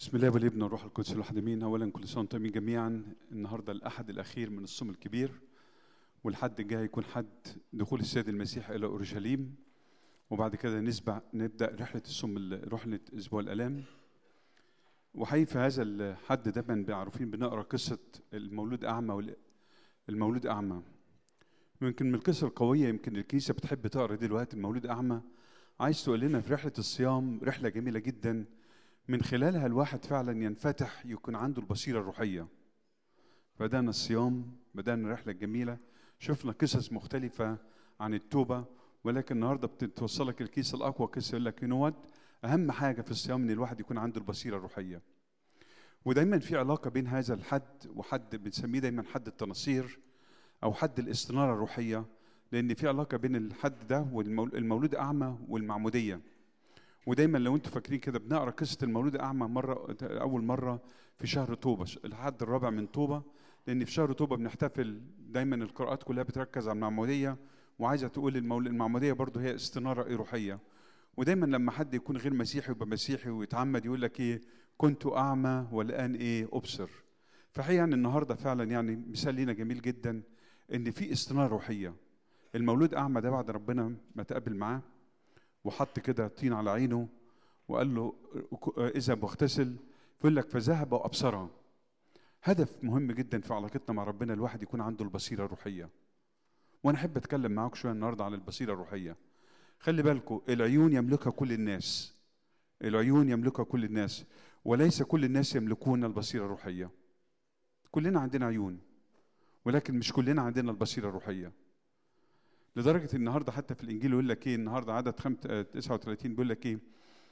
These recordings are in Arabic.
بسم الله والابن والروح القدس الواحد امين. اولا كل سنه وانتم طيبين جميعا. النهارده الاحد الاخير من الصوم الكبير، والحد الجاي يكون حد دخول السيد المسيح الى اورشليم، وبعد كده نبدا رحله الصوم، رحله اسبوع الالام. وحقيقي في هذا الحد دايما عارفين بنقرا قصه المولود اعمى المولود اعمى. يمكن من القصه القويه، يمكن الكنيسه بتحب تقرا دلوقتي المولود اعمى. عايز تقول لنا في رحله الصيام رحله جميله جدا من خلالها الواحد فعلا ينفتح، يكون عنده البصيرة الروحية. بدأنا الصيام، بدأنا الرحلة الجميلة، شفنا قصص مختلفة عن التوبة، ولكن النهاردة بتوصلك الكيس الأقوى، قصة يقول لك أهم حاجة في الصيام إن الواحد يكون عنده البصيرة الروحية. ودايما في علاقة بين هذا الحد وحد بنسميه دايما حد التناصير أو حد الاستنارة الروحية، لأن في علاقة بين الحد ده والمولود أعمى والمعمودية. ودايما لو انتم فاكرين كده بنقرا قصه المولود اعمى اول مره في شهر طوبه، الحد الرابع من طوبه، لان في شهر طوبه بنحتفل دايما القراءات كلها بتركز على المعموديه، وعايزه تقول المعموديه برضه هي استناره روحيه. ودايما لما حد يكون غير مسيحي ويبقى مسيحي ويتعمد يقول لك ايه؟ كنت اعمى والان ايه؟ ابصر. فحقيقه يعني النهارده فعلا يعني مثال لينا جميل جدا ان في استناره روحيه. المولود اعمى ده بعد ربنا ما تقابل معاه وحط كده طين على عينه وقال له اذهب واغتسل، يقول لك فذهب وابصره. هدف مهم جدا في علاقتنا مع ربنا الواحد يكون عنده البصيره الروحيه. وانا احب اتكلم معاك شويه النهارده عن البصيره الروحيه. خلي بالكم، العيون يملكها كل الناس، العيون يملكها كل الناس، وليس كل الناس يملكون البصيره الروحيه. كلنا عندنا عيون، ولكن مش كلنا عندنا البصيره الروحيه. لدرجه النهارده حتى في الانجيل يقول لك ايه؟ النهارده عدد 39 بيقول لك ايه؟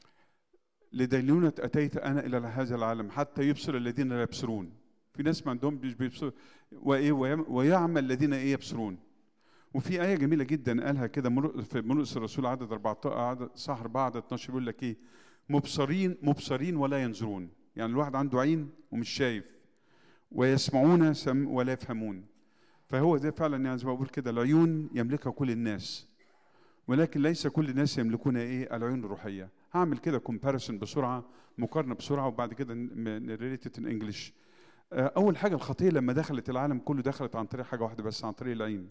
لدينونة اتيت انا الى هذا العالم حتى يبصر الذين لا يبصرون. في ناس ما عندهم مش بيبصروا، وايه ويعمى الذين ايه؟ يبصرون. وفي ايه جميله جدا قالها كده في مرقس الرسول عدد 14 عدد صح 4 عدد 12 بيقول لك ايه؟ مبصرين ولا ينظرون. يعني الواحد عنده عين ومش شايف، ويسمعون ولا يفهمون. فهو ده فعلا يعني زي ما بقول كده، العيون يملكها كل الناس، ولكن ليس كل الناس يملكون ايه؟ العيون الروحيه. هعمل كده كومباريسون بسرعه، مقارنه بسرعه، وبعد كده ريليتد ان انجلش. اول حاجه الخطيه لما دخلت العالم كله دخلت عن طريق حاجه واحده بس، عن طريق العين.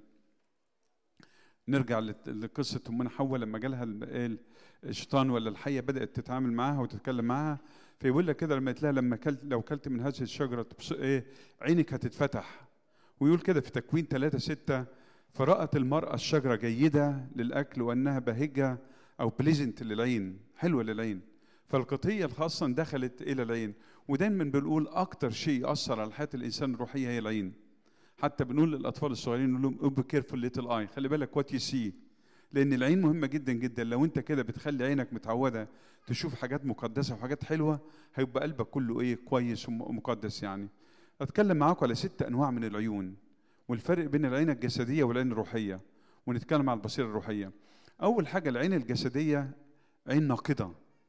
نرجع لقصه امنا حواء لما جالها الشيطان ولا الحيه بدات تتعامل معاها وتتكلم معاها، فيقول لك كده لما قالت لها لو كلت من هذه الشجره ايه؟ عينك هتتفتح. ويقول كده في تكوين 3:6 فرأت المرأة الشجرة جيدة للأكل وأنها بهجة أو بليزنت للعين، حلوة للعين. فالقطية الخاصة دخلت إلى العين. ودايما بنقول أكتر شيء يأثر على حياة الإنسان الروحية هي العين. حتى بنقول للأطفال الصغيرين نقول لهم be careful little eye، خلي بالك what you see، لأن العين مهمة جدا جدا. لو أنت كده بتخلي عينك متعودة تشوف حاجات مقدسة وحاجات حلوة، هيبقى قلبك كله إيه؟ كويس ومقدس. يعني أتكلم معاكم على 6 أنواع من العيون، والفرق بين العين الجسدية والعين الروحية، ونتكلم عن البصيرة الروحية. أول حاجة العين الجسدية عين ناقدة،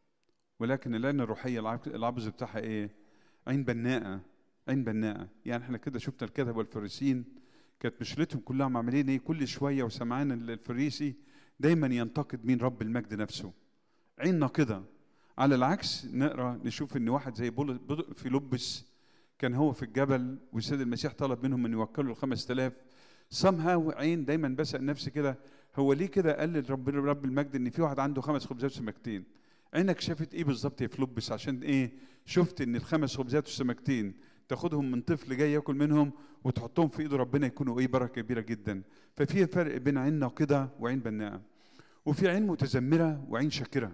ولكن العين الروحية العبز بتاعها إيه؟ عين بناءة، عين بناءة. يعني احنا كده شفنا الكتبة والفريسيين كانت مشكلتهم كلها عاملين إيه؟ كل شوية وسمعان الفريسي دايما ينتقد مين؟ رب المجد نفسه. عين ناقدة. على العكس نقرأ نشوف إن واحد زي فيلبس كان هو في الجبل، والسيد المسيح طلب منهم ان يوكلوا ال5000. somehow عين دايما بسأل نفسي كده، هو ليه كده قال رب المجد ان في واحد عنده 5 خبزات وسمكتين؟ عينك شافت ايه بالظبط يا فيلبس؟ عشان ايه؟ شفت ان ال5 خبزات والسمكتين تاخدهم من طفل جاي ياكل منهم وتحطهم في ايد ربنا يكونوا ايه؟ بركه كبيره جدا. ففي فرق بين عين ناقده وعين بناءه. وفي عين متذمره وعين شاكره.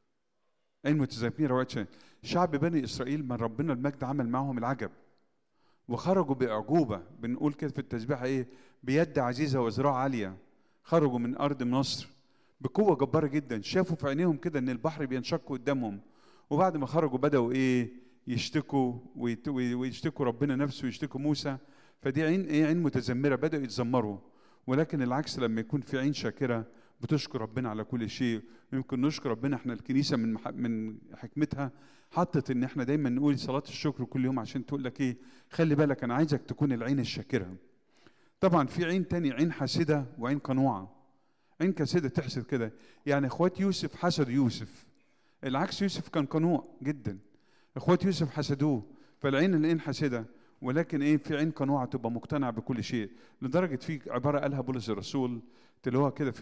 عين متذمره وعين شاكره. شعب بني اسرائيل من ربنا المجد عمل معهم العجب، وخرجوا باعجوبه. بنقول كده في التسبيحه ايه؟ بيد عزيزه وذراع عاليه. خرجوا من ارض مصر بقوه جباره جدا. شافوا في عينيهم كده ان البحر بينشق قدامهم، وبعد ما خرجوا بداوا ايه؟ يشتكوا ويشتكوا ربنا نفسه ويشتكوا موسى. فدي عين ايه؟ عين متذمره، بداوا يتذمروا. ولكن العكس لما يكون في عين شاكره بتشكر ربنا على كل شيء. يمكن نشكر ربنا. احنا الكنيسه من حكمتها حطت ان احنا دايما نقول صلاه الشكر كل يوم، عشان تقول لك ايه؟ خلي بالك انا عايزك تكون العين الشاكره. طبعا في عين تاني، عين حاسده وعين قنوعه. عين كاسده تحسد كده. يعني اخوات يوسف حسدوا يوسف، العكس يوسف كان قنوع جدا. اخوات يوسف حسدوه، فالعين حسده، ولكن ايه، في عين قنوعه تبقى مقتنع بكل شيء، لدرجه في عباره قالها بولس الرسول تلاقوها كده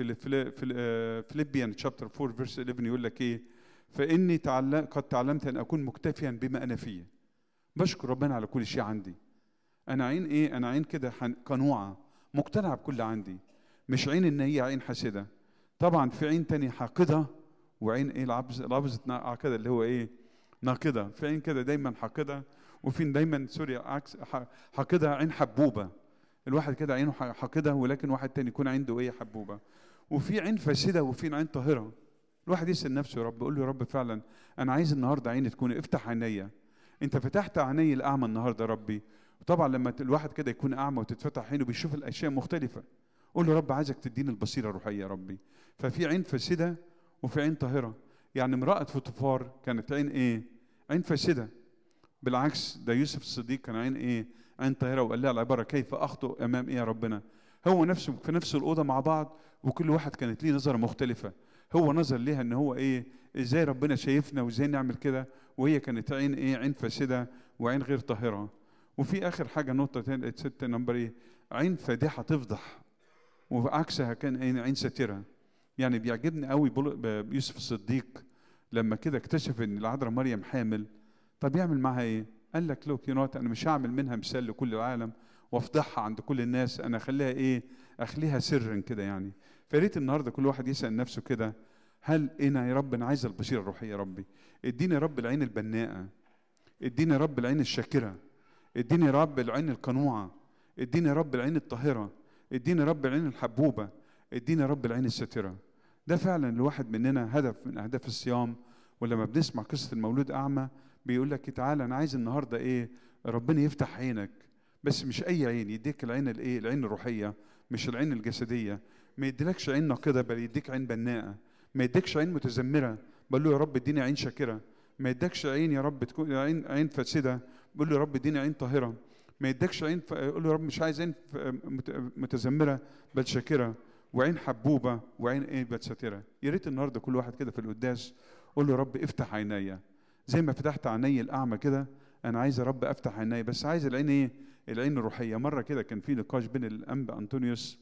في فيليبيان شابتر 4 فيرس 11، يقول لك ايه؟ فاني قد تعلمت ان اكون مكتفيا بما انا فيه. بشكر ربنا على كل شيء عندي. انا عين ايه؟ انا عين كده قنوعه مقتنعه بكل عندي، مش عين ان هي عين حاسده. طبعا في عين تاني حاقده، وعين ايه؟ لابسه عقده، اللي هو ايه؟ ناقده. في عين كده دايما حاقده، وفي دايما سوري عكس حاقده، عين حبوبه. الواحد كده عينه حاقده، ولكن واحد تاني يكون عنده ايه؟ حبوبه. وفي عين فاسده، وفي عين طاهره. الواحد يسأل نفسه يا رب، يقول له يا رب فعلا انا عايز النهارده عيني تكون، افتح عينيا. انت فتحت عيني الاعمى النهارده يا ربي. وطبعا لما الواحد كده يكون اعمى وتتفتح عينه بيشوف الاشياء مختلفه. قول له يا رب عايزك تديني البصيره الروحيه يا ربي. ففي عين فاسده وفي عين طاهره. يعني امراه فوتوفار كانت عين ايه؟ عين فاسده. بالعكس ده يوسف الصديق كان عين ايه؟ عين طاهره. وقال لها العباره كيف اخطئ امام ايه يا ربنا؟ هو نفسه في نفس الاوضه مع بعض، وكل واحد كانت ليه نظره مختلفه. هو نظر ليها ان هو ايه؟ ازاي ربنا شايفنا وازاي نعمل كده، وهي كانت عين ايه؟ عين فاسده وعين غير طاهره. وفي اخر حاجه نقطه تانية 6 نمبر ايه؟ عين فادحه تفضح، وعكسها كان عين ساتره. يعني بيعجبني قوي يوسف الصديق لما كده اكتشف ان العذراء مريم حامل. طب يعمل معها ايه؟ قال لك لوك انا مش هعمل منها مثال لكل العالم وافضحها عند كل الناس، انا اخليها ايه؟ اخليها سرا كده يعني. فريت النهارده كل واحد يسال نفسه كده، هل انا يا رب انا عايز البصيره الروحيه يا ربي؟ اديني يا رب العين البناءه، اديني يا رب العين الشاكره، اديني يا رب العين القنوعه، اديني يا رب العين الطاهره، اديني يا رب العين الحبوبه، اديني يا رب العين الساتره. ده فعلا الواحد مننا هدف من اهداف الصيام. ولما بنسمع قصه المولود اعمى بيقول لك تعالى انا عايز النهارده ايه؟ ربنا يفتح عينك، بس مش اي عين، يديك العين الايه؟ العين الروحيه، مش العين الجسديه. ما يديلكش عين ناقده، بل يديك عين بناءه. ما يديكش عين متذمره، بقول له يا رب اديني عين شاكره. ما يديكش عين يا رب تكون عين فاسده، بقول له يا رب اديني عين طاهره. ما يديكش عين قول له يا رب مش عايز عين متذمره بل شاكره، وعين حبوبه، وعين ايه؟ بل ساتره. يا ريت النهارده كل واحد كده في القداس قول له يا رب افتح عينيا زي ما فتحت عيني الاعمى كده. انا عايز يا رب افتح عيني، بس عايز العين ايه؟ العين الروحيه. مره كده كان في نقاش بين الانبا انطونيوس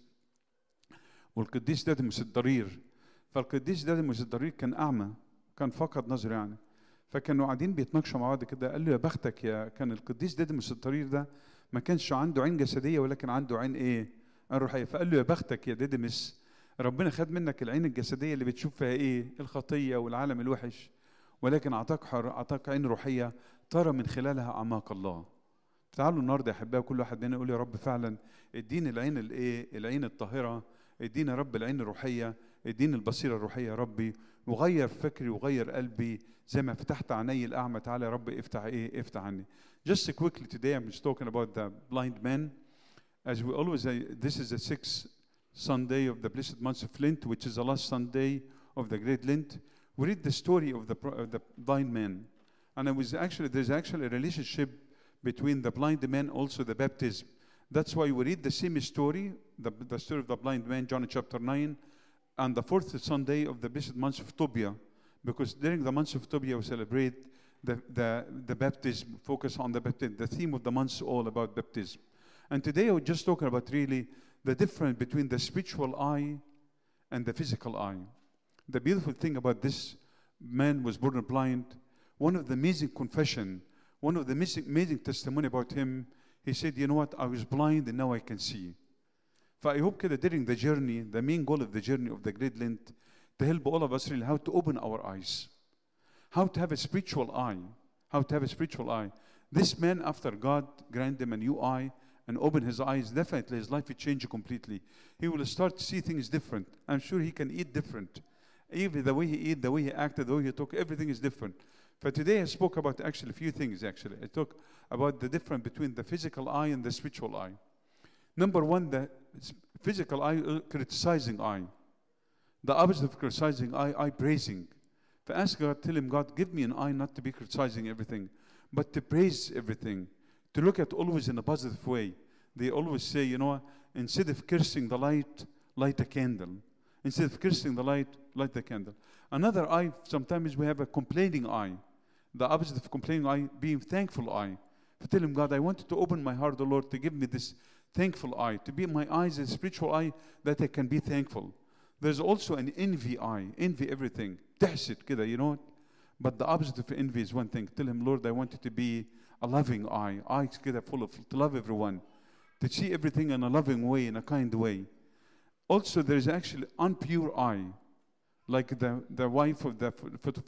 والقديس دادموس الضرير. فالقديس دادموس الضرير كان اعمى، كان فقد نظر يعني. فكانوا قاعدين بيتناقشوا مع بعض كده، قال له يا بختك يا، كان القديس دادموس الضرير ده ما كانش عنده عين جسديه ولكن عنده عين ايه؟ عين روحيه. فقال له يا بختك يا دادموس، ربنا خد منك العين الجسديه اللي بتشوف فيها ايه؟ الخطيه والعالم الوحش، ولكن اعطاك عين روحيه ترى من خلالها اعماق الله. تعالوا النهارده يا احبائي كل واحد مننا يقول يا رب فعلا اديني العين الايه؟ العين الطاهره، اديني يا رب العين الروحيه، اديني البصيره الروحيه يا ربي، وغير فكري وغير قلبي زي ما فتحت عيني الاعمى. تعالى يا رب افتح ايه؟ افتح عني. Just quickly today I'm just talking about the blind man. As we always say, this is the 6th Sunday of the blessed month of Lent, which is the last Sunday of the Great Lent. We read the story of the blind man, and there's actually a relationship between the blind man also the baptism. That's why we read the same story, the story of the blind man, John chapter 9, on the 4th Sunday of the blessed month of Tobia, because during the month of Tobia we celebrate the baptism, focus on the baptism. The theme of the month is all about baptism. And today we're just talking about really the difference between the spiritual eye and the physical eye. The beautiful thing about this man was born blind. One of the amazing confession, one of the amazing testimony about him, he said, you know what, I was blind and now I can see. I hope that during the journey, the main goal of the journey of the Great Lent, to help all of us really how to open our eyes, how to have a spiritual eye, how to have a spiritual eye. This man, after God granted him a new eye and open his eyes, definitely his life will change completely. He will start to see things different. I'm sure he can eat different. Even the way he eat, the way he acted, the way he talked, everything is different. But today I spoke about actually a few things actually. I talked about the difference between the physical eye and the spiritual eye. Number one, the physical eye, criticizing eye. The opposite of criticizing eye praising. Ask God, tell him, God, give me an eye not to be criticizing everything, but to praise everything. To look at always in a positive way. They always say, you know, instead of cursing the light, light a candle. Instead of cursing the light, light the candle. Another eye, sometimes we have a complaining eye. The opposite of complaining eye, being thankful eye. Tell him, God, I wanted to open my heart, O Lord, to give me this thankful eye, to be my eyes a spiritual eye that I can be thankful. There's also an envy eye, envy everything. تحسد كده, you know it? But the opposite of envy is one thing. Tell him, Lord, I want it to be a loving eye, eyes كده full of, to love everyone, to see everything in a loving way, in a kind way. Also, there is actually unpure eye, like the wife of the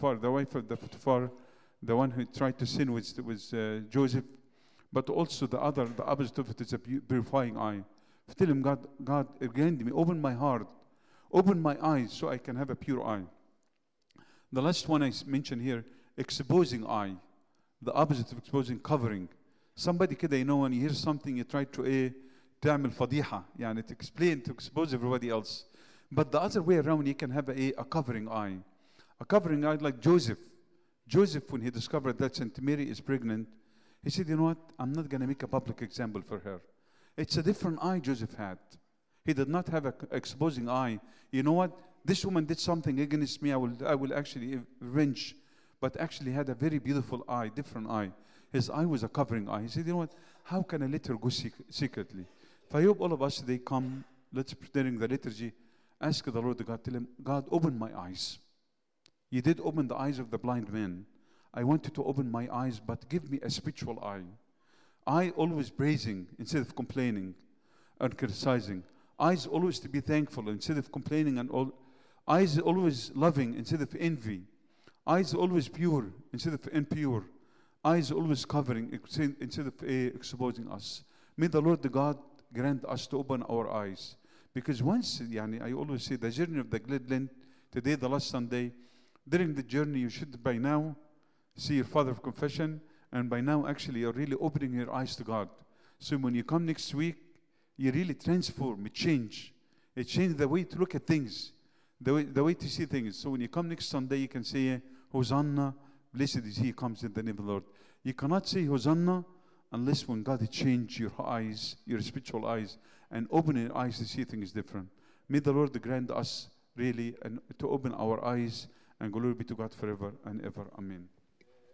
Potiphar, the one who tried to sin with Joseph. But also the opposite of it is a purifying eye. Tell him, God, grant me, open my heart, open my eyes so I can have a pure eye. The last one I mentioned here, exposing eye. The opposite of exposing, covering. Somebody كده, you know, when you hear something, you try to تعمل فضيحة, يعني to explain, to expose everybody else. But the other way around, you can have a covering eye. A covering eye like Joseph. Joseph, when he discovered that Saint Mary is pregnant, he said, you know what, I'm not going to make a public example for her. It's a different eye Joseph had. He did not have an exposing eye. You know what, this woman did something against me, I will actually revenge. But actually had a very beautiful eye, different eye. His eye was a covering eye. He said, you know what, how can I let her go secretly? If I hope all of us, they come, let's during the liturgy, ask the Lord God, tell him, God, open my eyes. You did open the eyes of the blind man. I wanted to open my eyes, but give me a spiritual eye. Eye always praising instead of complaining and criticizing. Eyes always to be thankful instead of complaining and all. Eyes always loving instead of envy. Eyes always pure instead of impure. Eyes always covering instead of exposing us. May the Lord the God grant us to open our eyes. Because once, I always say, the journey of the Glad Lent, today, the last Sunday, during the journey, you should by now see your Father of Confession, and by now, actually, you're really opening your eyes to God. So when you come next week, you really transform, it change. It changes the way to look at things, the way to see things. So when you come next Sunday, you can say, Hosanna, blessed is he who comes in the name of the Lord. You cannot say Hosanna unless when God change your eyes, your spiritual eyes, and open your eyes to see things different. May the Lord grant us really and to open our eyes, and glory be to God forever and ever. Amen.